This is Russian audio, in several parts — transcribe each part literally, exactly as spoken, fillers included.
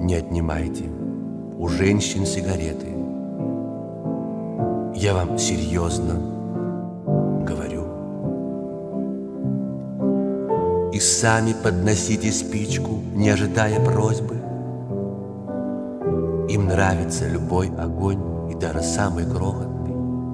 Не отнимайте у женщин сигареты. Я вам серьезно говорю. И сами подносите спичку, не ожидая просьбы. Им нравится любой огонь, и даже самый крохотный.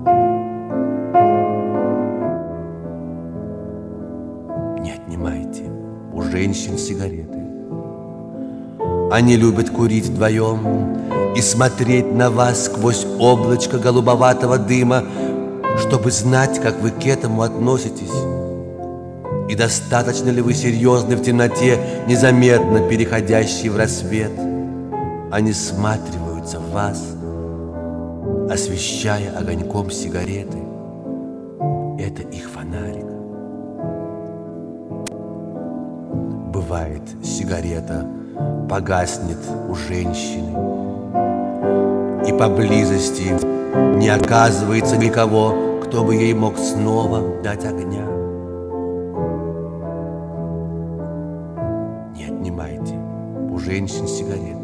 Не отнимайте у женщин сигареты. Они любят курить вдвоем и смотреть на вас сквозь облачко голубоватого дыма, чтобы знать, как вы к этому относитесь. И достаточно ли вы серьезны в темноте, незаметно переходящей в рассвет. Они всматриваются в вас, освещая огоньком сигареты. Это их фонарик. Бывает, сигарета погаснет у женщины, и поблизости не оказывается никого, кто бы ей мог снова дать огня. Не отнимайте у женщин сигареты.